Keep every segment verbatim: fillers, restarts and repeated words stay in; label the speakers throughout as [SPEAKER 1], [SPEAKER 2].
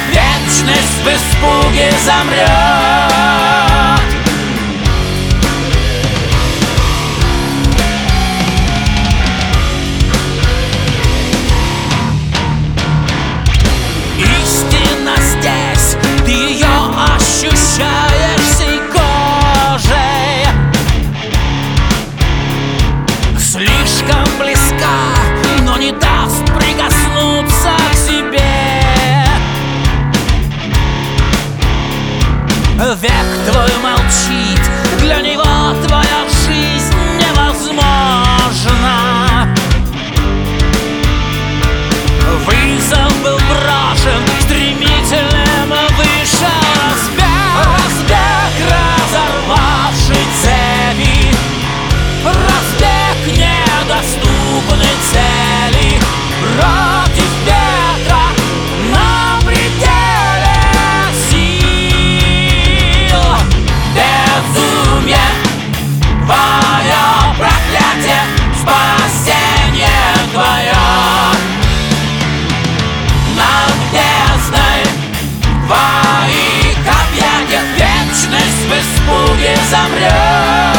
[SPEAKER 1] вечность в испуге замрет. Истина здесь, ты ее ощущаешь всей кожей. Слишком близка, но не даст прикоснуться к себе. Век твой молчит, для него твоя жизнь невозможна. Вызов был брошен, стремительным вышел разбег. Разбег, разорвавший цепи, разбег недоступной цели. Против ветра на пределе сил. Безумие, твое проклятие, спасение твое. Над бездной твоих объятиях вечность в испуге замрет.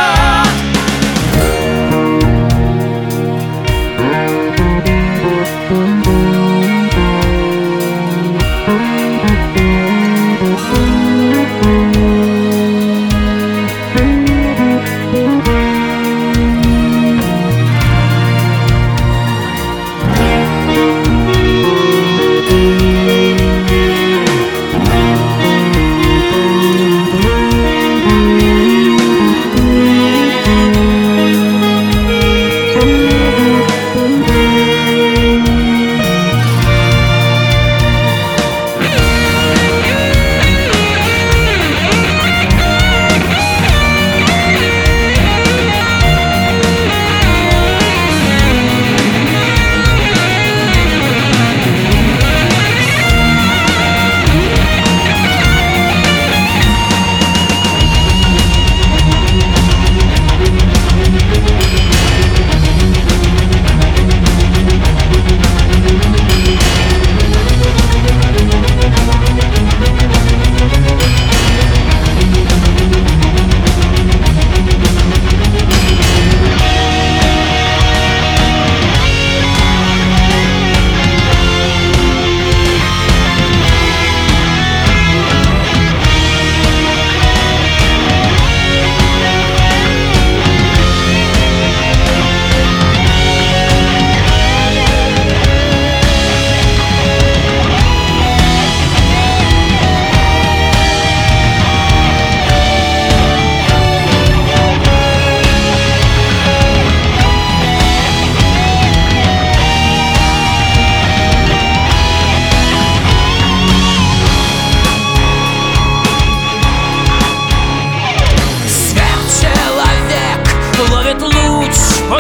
[SPEAKER 1] Ловит луч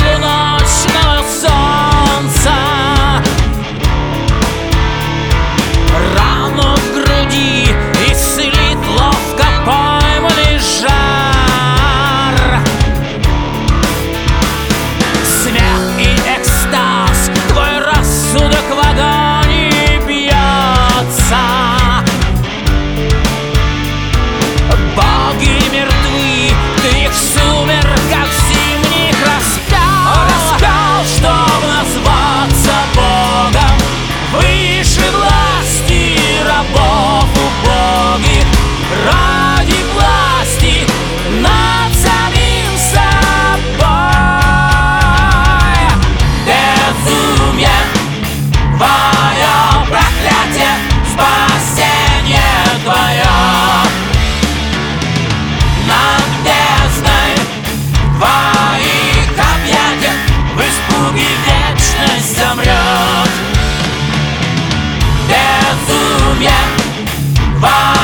[SPEAKER 1] полуночного солнца, рану в груди исцелит ловко пойманный жар. Смех и экстаз, твой рассудок в агонии бьется. Боги мертвы, ты их в сумерках зимних распял. Распял, чтоб назваться Богом, выше власти рабов убогих. Ради власти над самим собой. Безумие, твое проклятие, спасение твое. Над бездной твоих объятиях в испуге вечность замрет. Безумие, твое